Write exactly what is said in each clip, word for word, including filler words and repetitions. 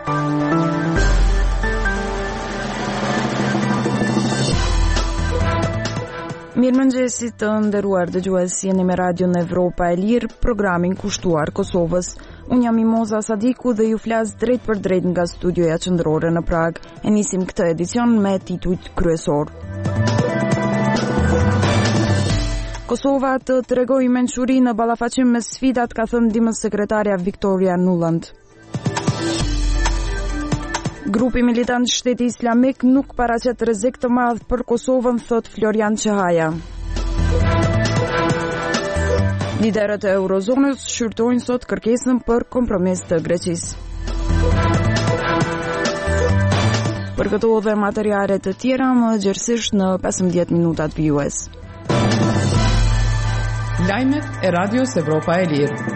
Mirëmëngjesit të nderuar dëgjues, jeni me Radio në Evropa e Lirë, programin kushtuar Kosovës. Unë jam Mimoza Sadiku dhe ju flas drejt për drejt nga studioja qendrore në Prag. E nisim këtë edicion me titujt kryesor. Kosova të tregoi mençuri në ballafaqim me sfidat, ka thënë ndihmës sekretarja Victoria Nuland. Grupi militant Shteti Islamik nuk paraqet rrezik të madh për Kosovën, thot Florian Çahaja. Liderët e Eurozonës shqyrtojnë sot kërkesën për kompromis të Greqisë. Për këto dhe materiale të tjera, më gjerësisht në pesëmbëdhjetë minutat vijues. Lajmet e Radios Evropa e Lirë.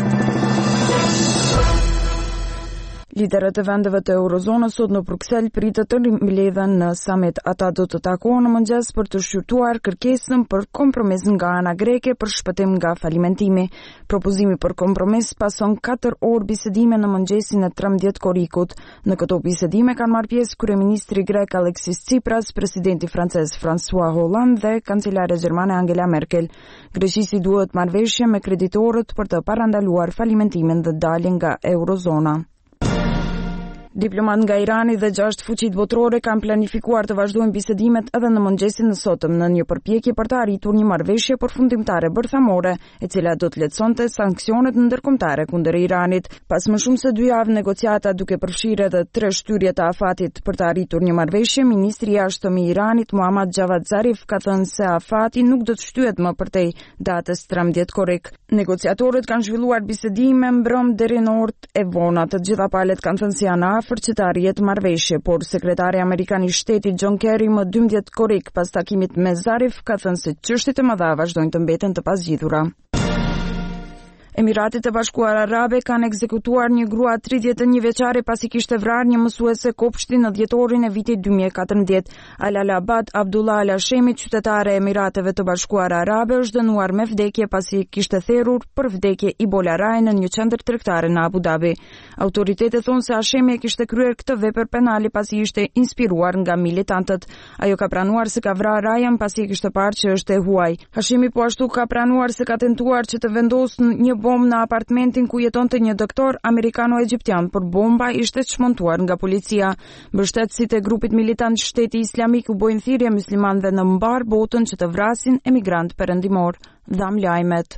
Liderët e vendeve të Eurozonës sot në Bruksel pritet të mbledhen në summit. Ata do të takohen në mëngjes për të shqyrtuar kërkesën për kompromis nga ana greke për shpëtim nga falimentimi. Propozimi për kompromis pason katër orë bisedime në mëngjesin e trembëdhjetë korikut. Në këto bisedime kanë marrë pjesë kryeministri grek Alexis Tsipras, presidenti francez François Hollande dhe kancelare gjermane Angela Merkel. Greqisi duhet marrëveshje me kreditorët për të parandaluar falimentimin dhe daljen nga Eurozona. Diplomat nga Irani dhe gjashtë fuqitë botërore kanë planifikuar të vazhdojnë bisedimet edhe në mëngjesin e sotëm në një përpjekje për të arritur një marrëveshje përfundimtare bërthamore, e cila do të lehtësonte sanksionet ndërkombëtare kundër Iranit. Pas më shumë se dy javë negociata duke përfshirë edhe tre shtyrje të afatit për të arritur një marrëveshje, ministri i jashtëm i Iranit Muhammad Javad Zarif ka thënë se afati nuk do të shtyhet më përtej datës trembëdhjetë korrik. Negociatorët kanë zhvilluar bisedime mbrëm deri në orët e vona. Të gjitha palët kanë thënë se janë afër që të arrihet marrëveshje, por sekretari amerikan i shtetit John Kerry më dymbëdhjetë korrik pas takimit me Zarif ka thënë se çështjet e mëdha vazhdojnë të mbeten të pasgjidhura. Emiratet e Bashkuara Arabe kanë ekzekutuar një grua tridhjetë e një vjeçare pasi kishte vrarë një mësuese kopshti në dhjetorin e vitit dy mijë e katërmbëdhjetë. Alal Abad Abdullah Al Hashemi, qytetare e Emirateve të Bashkuara Arabe, është dënuar me vdekje pasi kishte therrur për vdekje Ebola Raj në një qendër tregtare në Abu Dhabi. Autoritetet thonë se Hashemi e kishte kryer këtë vepër penale pasi ishte inspiruar nga militantët. Ajo ka pranuar se ka vrarë Rajan pasi kishte parë që është e huaj. Hashemi po ashtu ka pranuar se ka tentuar që të vendosë një bombë në apartamentin ku jetonte një doktor amerikano-egjiptian, por bomba ishte çmontuar nga policia. Mbështetësit e grupit militant Shteti Islamik u bojnë thirrje muslimanëve në mbar botën që të vrasin emigrant perëndimor. Dham lajmet.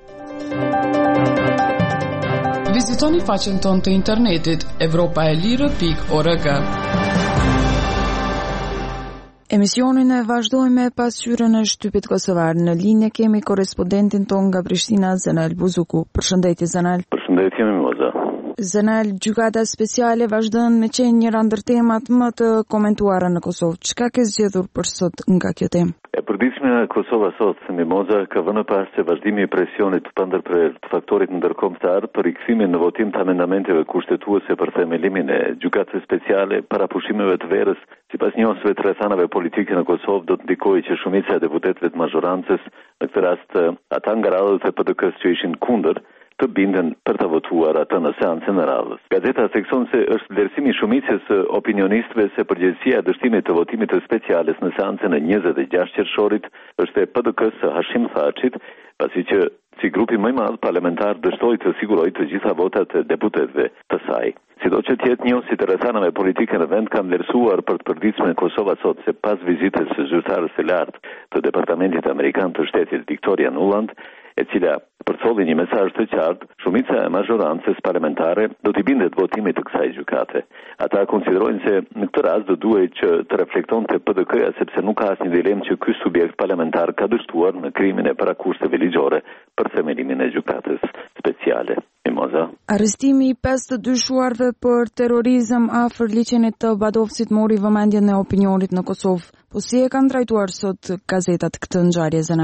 Vizitoni faqen tonë të internetit evropaelire pikë org. Emisionin e vazhdojmë me pasqyrën e shtypit kosovar. Në linje kemi korrespondentin ton nga Prishtina, Zenal Buzuku. Përshëndetje Zenal. Përshëndetje Mimoza. Zenal, gjykata speciale vazhdon me qenë njëra ndër temat më të komentuara në Kosovë. Çka ke zgjedhur për sot nga kjo temë? E përditshmja e Kosovës sot, Mimoza, ka vënë pas se vazhdimi i presionit të pandërprerë të faktorit ndërkombëtar për rikthimin në votim të amendamenteve kushtetuese për themelimin e gjykatës speciale para pushimeve të verës, sipas njofsve të rrethanave politike në Kosovë, do të ndikojë që shumica e deputetëve të mazhorancës, në këtë rast ata nga radhët e P D K-s që ishin kundër, të binden për të votuar atë në seancën e radhës. Gazeta thekson se është vlerësimi i shumicës opinionistëve se përgjegjësia e dështimit të votimit të speciales në seancën e njëzet e gjashtë qershorit është e P D K-s së Hashim Thachit, pasi që si grupi më i madh parlamentar dështoi të sigurojë të gjitha votat e deputetëve të saj. Sido që tjetë njësit e rrethanave politike në vend kanë vlerësuar për të përditshme Kosova sot se pas vizitës së zyrtarës së lartë të Departamentit Amerikan të Shtetit Victoria Nuland, e cila përcolli një mesazh të qartë, shumica e mazhorancës parlamentare do t'i bindet votimit të kësaj gjykate. Ata konsiderojnë se në këtë rast do duhet që të reflektonte P D K-ja sepse nuk ka asnjë dilemë që ky subjekt parlamentar ka dështuar në krimin e parakushteve ligjore për themelimin e gjykatës speciale. Mimoza. Arrestimi i pesë të dyshuarve për terrorizëm afër liçenit të Badovcit mori vëmendjen e opinionit në Kosovë. Po si e kanë trajtuar sot gazetat këtë ngjarje, Zenal? E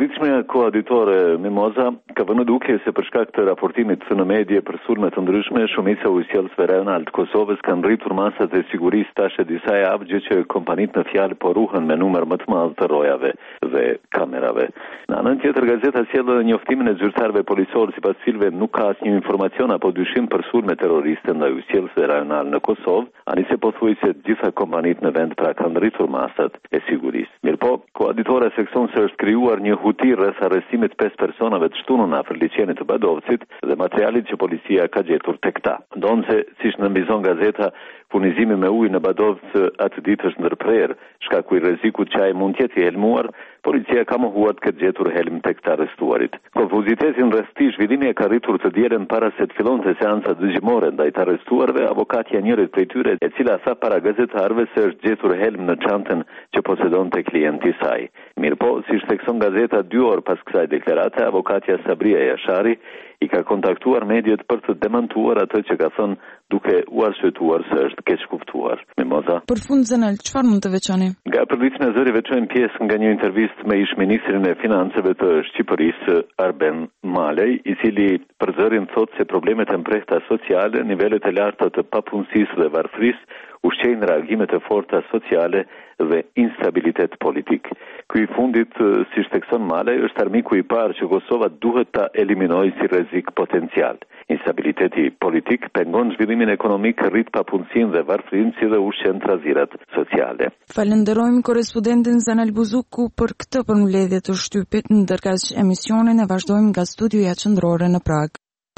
përditshmja koauditore Mimoza ka vënë duke se për shkak të raportimit në medje për sulme të ndryshme, shumica e ujësielësve rajonal të Kosovës kanë rritur masat e sigurisë tash e disa javë, gjë që kompanitë në fjalë po ruhen me numër më të madh të rojave dhe kamerave. Në anën tjetër, gazeta sjell njoftimin e zyrtarëve policorë sipas cilëve nuk ka asnjë informacion apo dyshim për sulme terroriste ndaj ujësielësve rajonal në Kosovë, anise pothuajse të gjitha kompanitë në vend pra kanë rritur masat e sigurisë. Mirpo, koauditora sekson se është krijuar një huti rreth arrestimit pesë personave të shtunur në afër liçenit të Badovcit dhe materialit që policia ka gjetur tek ta. Ndonse, siç nënvizon gazeta, furnizimi me ujë në Badovc atë ditë është ndërprerë, shkaku i rrezikut që ai mund të jetë i helmuar, policia ka mohuar të ketë gjetur helm tek të arrestuarit. Konfuzitetin rreth këtij zhvillimi e ka rritur të dielën para se të fillonte seanca dëgjimore ndaj të arrestuarve, avokatja e njërit prej tyre, e cila tha para gazetarëve se është gjetur helm në çantën që posedonte klienti i saj. Mirpo, siç thekson gazeta, dy orë pas kësaj deklarate, avokatja Sabria Jashari i ka kontaktuar mediat për të demantuar atë që ka thënë, duke u arsyetuar se është keq kuptuar. Mimoza. Për fund Zenel, çfarë mund të veçoni? Nga përditshmja e zëri veçojmë pjesë nga një intervistë me ish-ministrin e financave të Shqipërisë, Arben Malej, i cili për zërin thotë se problemet e mprehta sociale, nivelet e larta të papunësisë dhe varfërisë ushqejnë reagimet e forta sociale dhe instabilitet politik. Ky i fundit, siç thekson Malej, është armiku i parë që Kosova duhet ta eliminojë si rrezik potencial. Instabiliteti politik pengon zhvillimin ekonomik, rrit papunësinë dhe varfërinë si dhe ushqen trazirat sociale. Falenderojmë korrespondentin Zanel Buzuku për këtë përmbledhje të shtypit, ndërkaq emisionin e vazhdojmë nga studioja qendrore në Prag.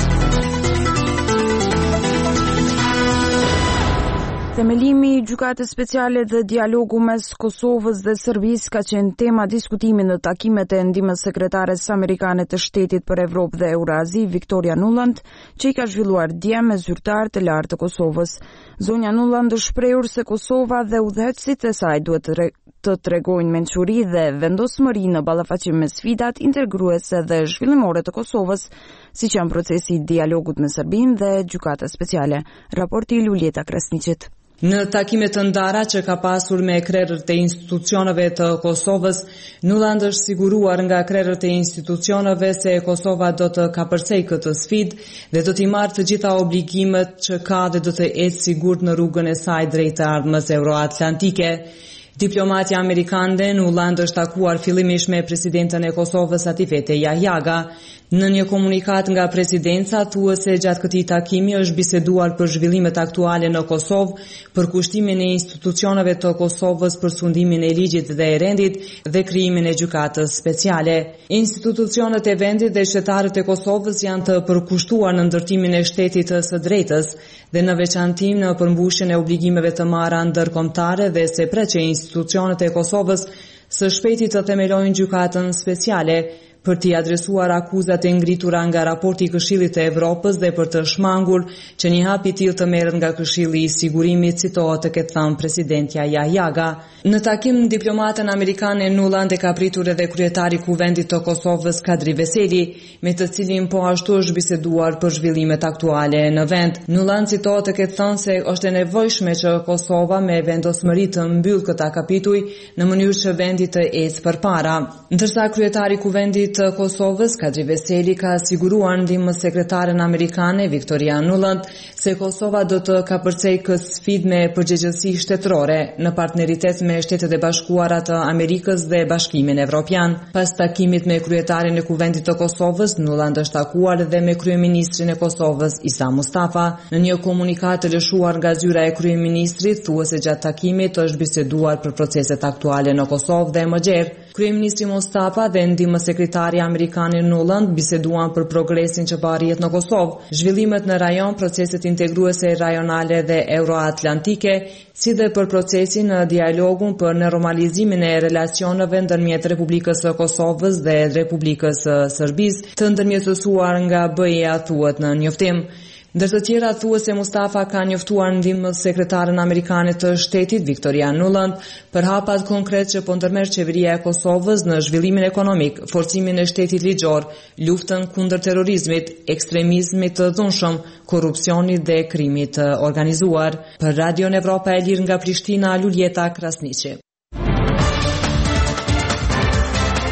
Themelimi i gjykatës speciale dhe dialogu mes Kosovës dhe Serbisë ka qenë tema diskutimi në takimet e ndihmës sekretares amerikane të Shtetit për Evropë dhe Eurazi, Victoria Nuland, që i ka zhvilluar dje me zyrtarë të lartë të Kosovës. Zonja Nuland është shprehur se Kosova dhe udhëheqësit e saj duhet të, të tregojnë mençuri dhe vendosmëri në ballafaqim me sfidat integruese dhe zhvillimore të Kosovës, siç janë procesi i dialogut me Serbinë dhe gjykata speciale. Raporti i Luljeta Krasniqit. Në takime të ndara që ka pasur me krerët e institucioneve të Kosovës, Nuland është siguruar nga krerët e institucioneve se Kosova do të kapërcej këtë sfidë dhe do t'i marrë të gjitha obligimet që ka dhe do të ecë sigurt në rrugën e saj drejt të ardhmës euroatlantike. Diplomatja amerikane Nuland është takuar fillimisht me presidentën e Kosovës Atifete Jahjaga. Në një komunikat nga presidenca thuhet se gjatë këtij takimi është biseduar për zhvillimet aktuale në Kosovë, për kushtimin e institucioneve të Kosovës për sundimin e ligjit dhe e rendit dhe krijimin e gjykatës speciale. Institucionet e vendit dhe qytetarët e Kosovës janë të përkushtuar në ndërtimin e shtetit së drejtës dhe në veçantë në përmbushjen e obligimeve të marra ndërkombëtare dhe se pret që institucionet e Kosovës së shpejti të themelojnë gjykatën speciale për t'i adresuar akuzat e ngritura nga raporti i Këshillit të Evropës dhe për të shmangur që një hap i tillë të merret nga Këshilli i Sigurimit, citohet të ketë thënë presidentja Jahjaga. Në takim diplomatën amerikane Nuland e ka pritur edhe kryetari i Kuvendit të Kosovës Kadri Veseli, me të cilin po ashtu është biseduar për zhvillimet aktuale në vend. Nuland citohet të ketë thënë se është e nevojshme që Kosova me vendosmëri të mbyll këta kapituj në mënyrë që vendi të ecë përpara. Ndërsa kryetari i Kuvendit të Kosovës, Kadri Veseli, ka siguruar ndihmës sekretaren amerikane Victoria Nuland se Kosova do të kapërcej këtë sfidë me përgjegjësi shtetërore në partneritet me Shtetet e Bashkuara të Amerikës dhe Bashkimin Evropian. Pas takimit me kryetarin e Kuvendit të Kosovës, Nuland është takuar edhe me kryeministrin e Kosovës Isa Mustafa. Në një komunikat të lëshuar nga zyra e kryeministrit, thuhet se gjatë takimit është biseduar për proceset aktuale në Kosovë dhe më gjerë. Kryeministri Mustafa dhe ndihmës sekretari amerikane Nuland biseduan për progresin që po arrihet në Kosovë, zhvillimet në rajon, proceset integruese rajonale dhe euroatlantike, si dhe për procesin në dialogun për normalizimin e relacioneve ndërmjet Republikës së Kosovës dhe Republikës së Serbisë, të ndërmjetësuar nga B E A, thuhet në njoftim. Ndër të tjera thuhet se Mustafa ka njoftuar ndihmës sekretaren amerikane të shtetit Victoria Nuland për hapat konkret që po ndërmerr qeveria e Kosovës në zhvillimin ekonomik, forcimin e shtetit ligjor, luftën kundër terrorizmit, ekstremizmit të dhunshëm, korrupsionit dhe krimit të organizuar. Për Radion Evropa e Lirë nga Prishtina, Luljeta Krasniqi.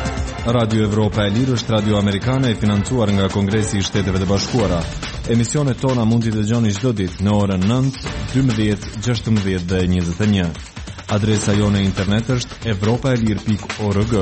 Radio Evropa e Lirë është radio amerikane e financuar nga Kongresi i Shteteve të Bashkuara. Emisionet tona mund t'i dëgjoni çdo ditë në orën nëntë, dymbëdhjetë, gjashtëmbëdhjetë dhe njëzet e një. Adresa jone e internet është evropaelir pikë org.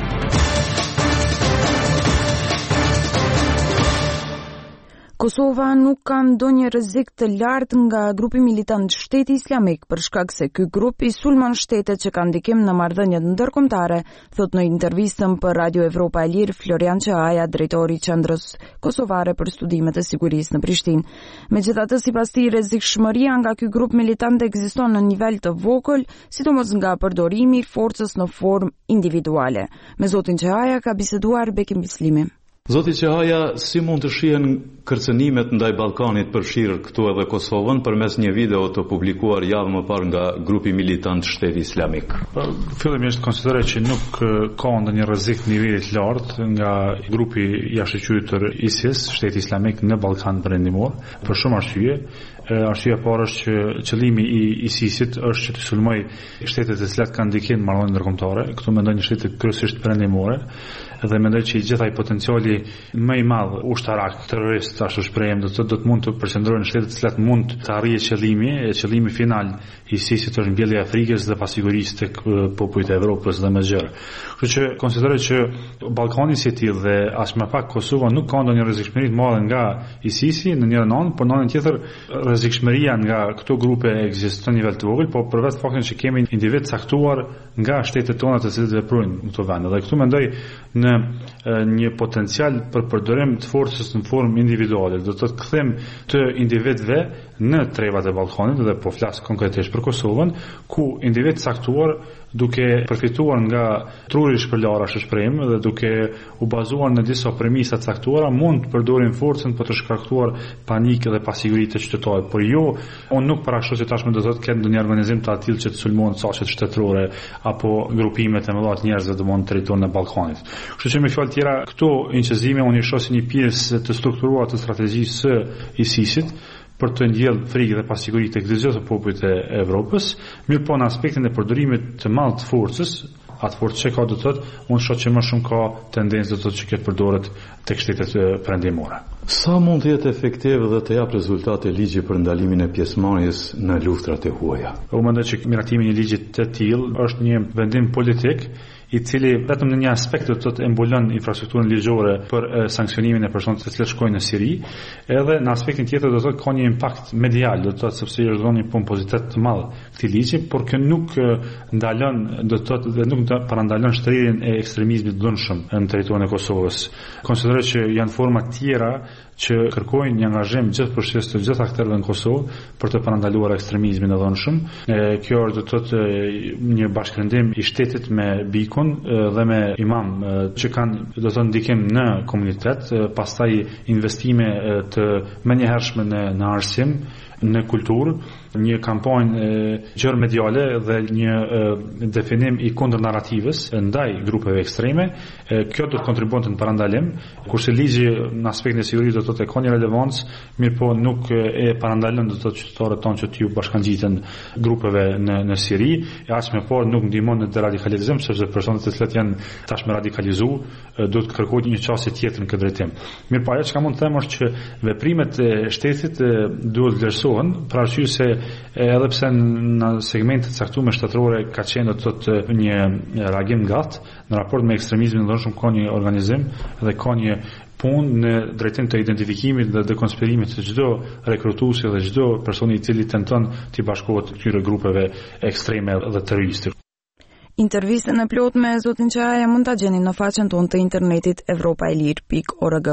Kosova nuk ka ndonjë rrezik të lartë nga grupi militant Shteti Islamik për shkak se ky grup i sulmon shtetet që kanë ndikim në marrëdhëniet ndërkombëtare, thot në intervistën për Radio Evropa e Lirë Florian Çahaja, drejtori i Qendrës Kosovare për Studimet e Sigurisë në Prishtinë. Megjithatë, sipas tij, rrezikshmëria nga ky grup militant ekziston në nivel të vogël, sidomos nga përdorimi i forcës në formë individuale. Me zotin Çahaja ka biseduar Bekim Bislimi. Zoti Çahaja, si mund të shihen kërcënimet ndaj Ballkanit përfshirë këtu edhe Kosovën përmes një video të publikuar javë më parë nga grupi militant Shteti Islamik? Fillimisht konsideroj që nuk ka ndonjë rrezik niveli të lartë nga grupi jashtëqytetër ISIS, Shteti Islamik në Ballkan Perëndimor, për shumë arsye. Arsyeja e parë është që qëllimi i ISIS-it është që të sulmoj shtetet e cilat kanë ndikim marrëdhënie ndërkombëtare. Këtu mendoj një shtete kryesisht perëndimore dhe mendoj që gjithë ai potenciali më i madh ushtarak terrorist ashtu shprehem do të do të mund të përqendrohen në shtete të cilat mund të arrijë qëllimi, e qëllimi final i ISIS-it është mbjellja e Afrikës dhe pasigurisë tek popujt e Evropës dhe më gjerë. Kështu që konsideroj që Ballkani si i tillë dhe as më pak Kosova nuk ka ndonjë rrezikshmëri të madhe nga ISIS-i në një anë, por në anën tjetër rrezikshmëria nga këto grupe ekziston në nivel të vogël, por për vetë faktin që kemi individ caktuar nga shtetet tona të cilët veprojnë në këto vende. Dhe këtu mendoj në një potencial për përdorim të forcës në formë individuale. Do të kthejmë të individëve në trevat e Ballkanit dhe po flas konkretisht për Kosovën, ku individ caktuar duke përfituar nga truri i shpërlarë ashtu shprehim dhe duke u bazuar në disa premisa të caktuara mund të përdorin forcën për të shkaktuar panikë dhe pasiguri të qytetarëve. Por jo, unë nuk parashoj se tashmë do të ketë ndonjë organizim të tillë që të sulmon saqet shtetërore apo grupimet e mëdha të njerëzve domon në territorin e Ballkanit. Kështu që me fjalë tjera, këto inqizime unë i shoh si një pjesë të strukturuar të strategjisë së ISIS-it për të ndjellë frikë dhe pasiguri tek të gjithë popujt e Evropës, mirë po në aspektin e përdorimit të madh të forcës, atë forcë që ka do të thotë, unë shoh që më shumë ka tendencë do të thotë që këtë përdoret tek shtetet perëndimore. Sa mund të jetë efektiv dhe të jap rezultate ligji për ndalimin e pjesëmarrjes në luftrat e huaja? Unë mendoj që miratimi i ligjit të tillë është një vendim politik i cili vetëm në një aspekt do të mbulon infrastrukturën ligjore për e, sanksionimin e personave të cilët shkojnë në Siri, edhe në aspektin tjetër do të thotë ka një impakt medial, do të thotë sepse është dhënë një pompozitet të madh këtij ligji, por që nuk e, ndalon, do të thotë dhe nuk parandalon shtrirjen e ekstremizmit të dhunshëm në territorin e Kosovës. Konsideroj që janë forma tjera që kërkojnë një angazhim gjithëpërfshirës të gjithë aktorëve në Kosovë për të parandaluar ekstremizmin e dhunshëm. Kjo është do të thotë një bashkërendim i shtetit me bikun dhe me imam që kanë do të thonë ndikim në komunitet, pastaj investime të menjëhershme në, në arsim, në kulturë, një kampanjë gjërë mediale dhe një e, definim i kundër narrativës ndaj grupeve ekstreme. E, kjo do të kontribuonte në parandalim, kurse ligji në aspektin e sigurisë do të thotë ka një relevancë, mirë po nuk e parandalon do të thotë qytetarët tonë që t'ju bashkangjiten grupeve në në Siri, e as më por nuk ndihmon në deradikalizim, sepse personat të cilët janë tashmë radikalizuar do të kërkojnë një çështje tjetër në këtë drejtim. Mirë po ajo që mund të them është që veprimet e shtetit duhet vlerësohen, për arsye se edhe pse në segmente të caktuara shtetërore ka qenë do të thotë një reagim gat në raport me ekstremizmin e dhunshëm, ka një organizim dhe ka një punë në drejtim të identifikimit dhe dekonspirimit të çdo rekrutuesi dhe çdo personi i cili tenton të bashkohet këtyre grupeve ekstreme dhe terroriste. Intervistën e plot me zotin Çahaja mund ta gjeni në faqen tonë të internetit evropaelir pikë org.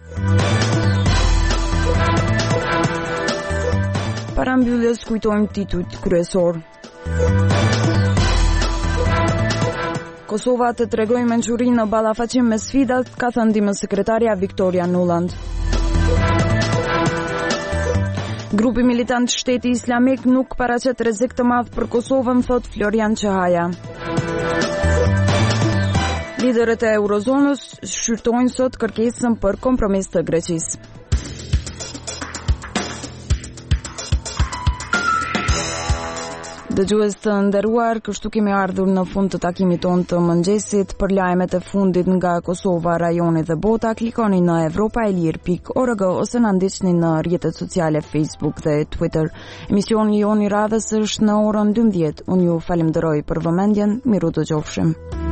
Para mbylljes kujtojmë titujt kryesor. Kosova të tregoj mençuri në ballafaqim me sfidat, ka thënë ndihmës sekretarja Victoria Nuland. Grupi militant Shteti Islamik nuk paraqet rrezik të madh për Kosovën, thot Florian Çahaja. Liderët e Eurozonës shqyrtojnë sot kërkesën për kompromis të Greqisë. Dëgjues të nderuar, kështu kemi ardhur në fund të takimit tonë të mëngjesit. Për lajmet e fundit nga Kosova, rajoni dhe bota, klikoni në evropa e lir pikë org ose na ndiqni në rrjetet sociale Facebook dhe Twitter. Emisioni jon i radhës është në orën dymbëdhjetë. Unë ju falenderoj për vëmendjen. Miru dëgjofshim.